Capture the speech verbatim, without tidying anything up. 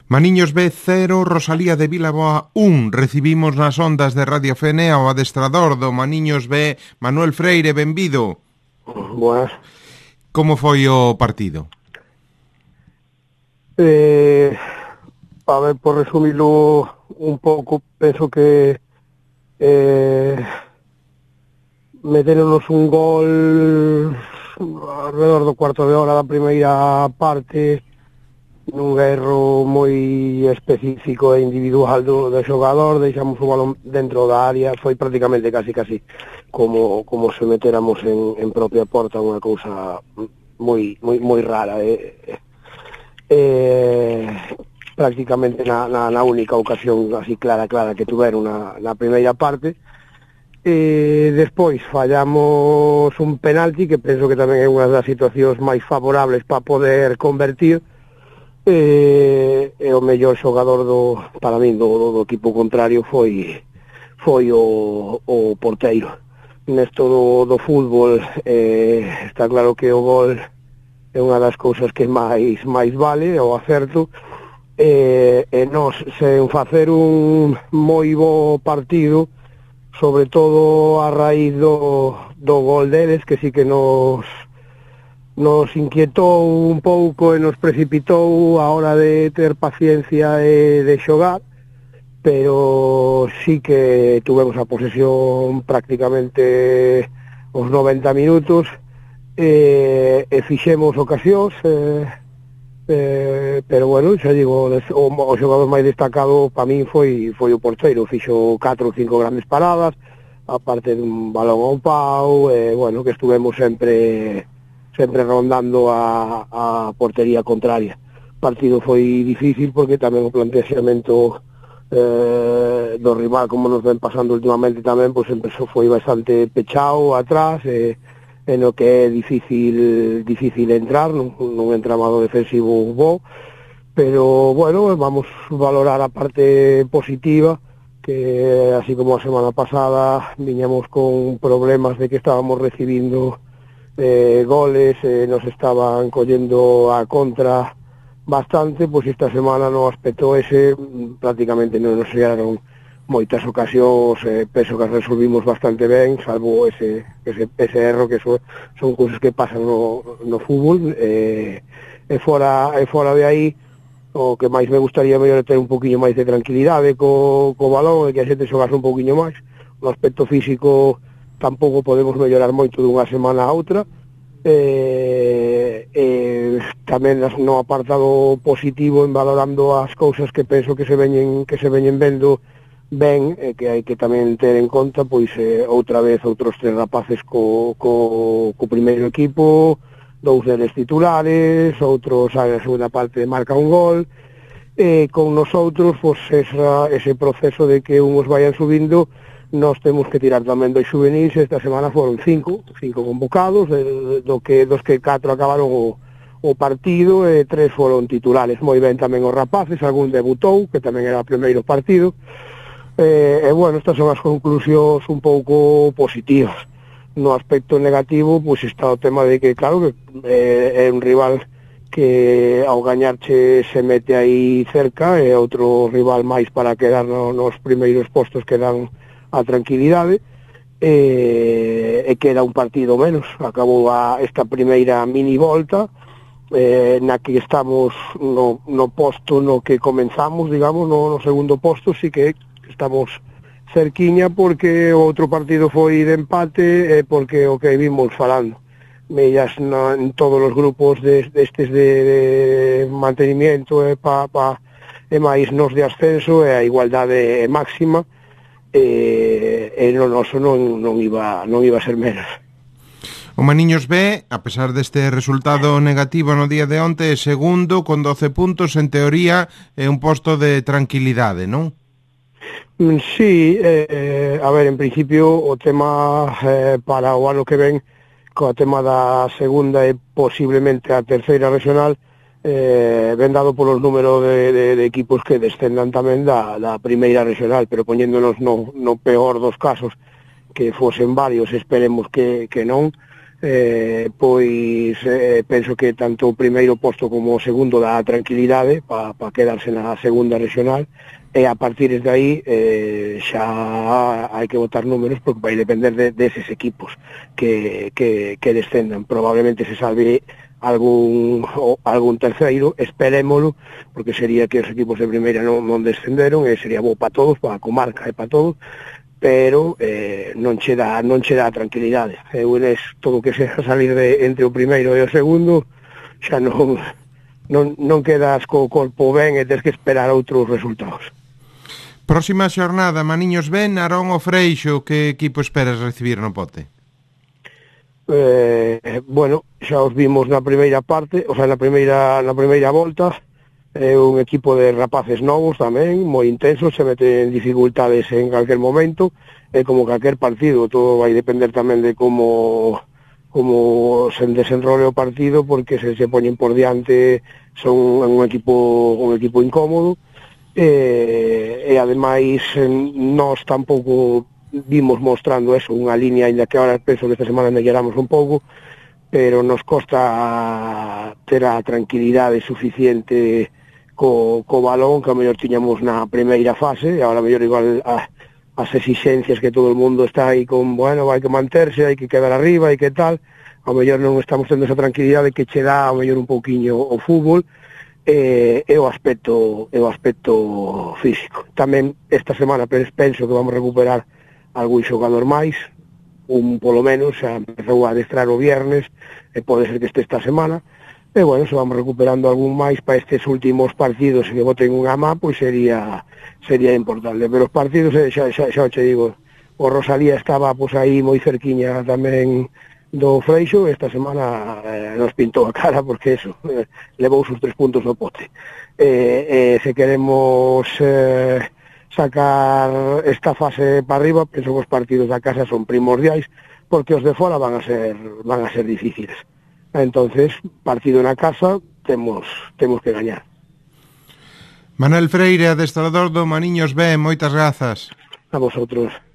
Maniños B cero, Rosalía de Vilaboa un. Recibimos nas ondas de Radio Fene ao adestrador do Maniños B, Manuel Freire, benvido. Boas. Como foi o partido? Eh, a ver, por resumilo un pouco, penso que eh, meteronos un gol alrededor do cuarto de hora da primeira parte, nun erro moi específico e individual do, do xogador, deixamos o balón dentro da área, foi prácticamente casi casi como como se meteramos en, en propia porta, unha cousa moi moi moi rara, eh, eh, prácticamente na, na, na única ocasión así clara clara que tuveron na, na primeira parte. E despois fallamos un penalti que penso que tamén é unha das situacións máis favorables para poder convertir. E, e o mellor xogador do, para min do, do, do equipo contrario foi foi o, o porteiro. Nesto do, do fútbol eh, está claro que o gol é unha das cousas que máis máis vale, o acerto, e, e nos sen facer un moi bo partido, sobre todo a raíz do, do gol deles, que sí que nos nos inquietou un pouco e nos precipitou a hora de ter paciencia e de xogar, pero sí que tuvemos a posesión prácticamente os noventa minutos e, e fixemos ocasións, e, e, pero bueno, xa digo, o, o xogador máis destacado para min foi foi o porteiro, fixo catro ou cinco grandes paradas, aparte dun balón ao pau, e bueno, que estuvemos sempre sempre rondando a, a portería contraria. O partido foi difícil porque tamén o planteamento eh, do rival, como nos ven pasando últimamente tamén, pois sempre foi bastante pechado atrás, e, e no que é difícil difícil entrar, nun, nun entramado defensivo bo, pero bueno, vamos valorar a parte positiva, que así como a semana pasada viñamos con problemas de que estábamos recibindo Eh, goles, eh, nos estaban collendo a contra bastante, pois esta semana no aspecto ese prácticamente non nos llegaron moitas ocasións, eh, penso que resolvimos bastante ben, salvo ese, ese, ese erro que so, son cousas que pasan no, no fútbol, eh, e fora, e fora de aí o que máis me gustaría mellor é ter un poquinho máis de tranquilidade co, co balón, e que a xente xogase un poquinho máis. No aspecto físico tampouco podemos mellorar moito dunha semana a outra, e, e tamén no apartado positivo, en valorando as cousas que penso que se veñen que se veñen vendo ben, e que hai que tamén ter en conta, pois eh, outra vez outros tres rapaces co, co, co primeiro equipo, dous deles titulares, outros a segunda parte marca un gol, e con nosotros pois esa, ese proceso de que unhos vayan subindo. Nós temos que tirar tamén dos juvenis. Esta semana foron cinco, cinco convocados, de, do que, dos que catro acabaron o, o partido, e tres foron titulares. Moi ben tamén os rapaces, algún debutou, que tamén era o primeiro partido, e, e bueno, estas son as conclusións un pouco positivas. No aspecto negativo, pois está o tema de que, claro, que é, é un rival que ao gañarche se mete aí cerca, e outro rival máis para quedar no, nos primeiros postos que dan a tranquilidade, e, e que era un partido menos. Acabou a esta primeira mini volta, eh, na que estamos no, no posto no que comenzamos, digamos, no, no segundo posto, sí que estamos cerquiña, porque o outro partido foi de empate, e porque o que vimos falando, mellas na, en todos os grupos de, destes de, de mantenimiento e, pa, pa, e máis nos de ascenso, e a igualdade máxima, e, e no noso non, non, iba, non iba a ser menos. O Maniños B, a pesar deste resultado negativo no día de onte, é segundo con doce puntos, en teoría é un posto de tranquilidade, non? Sí, eh, a ver, en principio o tema eh, para o ano que ven, co tema da segunda e posiblemente a terceira regional, eh, ven dado polos números de, de, de equipos que descendan tamén da, da primeira regional, pero poñéndonos no, no peor dos casos, que fosen varios, esperemos que, que non, eh, pois eh, penso que tanto o primeiro posto como o segundo dá tranquilidade para pa quedarse na segunda regional, e a partir de aí eh, xa hai que botar números porque vai depender de, deses equipos que, que, que descendan. Probablemente se salve algún o, algún terceiro, esperémolo, porque sería que os equipos de primeira non, non descenderon e sería bo para todos, para a comarca e para todos, pero eh, non che dá non che dá tranquilidade. Eu es todo o que sea salir de entre o primeiro e o segundo, xa non non non quedas co corpo ben e tens que esperar outros resultados. Próxima xornada, Maniños B, Narón o Freixo, que equipo esperas recibir no Pote? Eh, bueno, xa os vimos na primeira parte, o sea, na primeira na primeira volta. É un equipo de rapaces novos tamén, moi intensos, se meten dificultades en calquer momento, e como calquer partido, todo vai depender tamén de como como se desenrole o partido, porque se se poñen por diante son un equipo un equipo incómodo, e, e ademais nós tampouco vimos mostrando eso, unha línea, ainda que ahora penso que esta semana melloramos un pouco, pero nos costa ter a tranquilidade suficiente co, co balón que a mellor tiñamos na primeira fase, e agora a mellor igual a, as exixencias que todo el mundo está aí con, bueno, hai que manterse, hai que quedar arriba, hai que tal, a mellor non estamos tendo esa tranquilidade que che dá a mellor un pouquiño o fútbol, e, e o aspecto e o aspecto físico. Tamén esta semana penso que vamos recuperar algún xogador máis, un polo menos, xa empezou a adestrar o viernes, e pode ser que este esta semana, e bueno, se vamos recuperando algún máis para estes últimos partidos e que boten unha má, pois sería sería importante, pero os partidos, xa, xa, xa te digo, o Rosalía estaba pois aí moi cerquiña tamén do Freixo, esta semana eh, nos pintou a cara porque eso, eh, levou sus tres puntos no Pote, e eh, eh, se queremos eh, sacar esta fase para arriba, penso que os partidos da casa son primordiais, porque os de fora van a ser van a ser difíciles. Entonces, partido na casa, temos temos que gañar. Manuel Freire, adestrador do Maniños B, moitas grazas. A vosotros.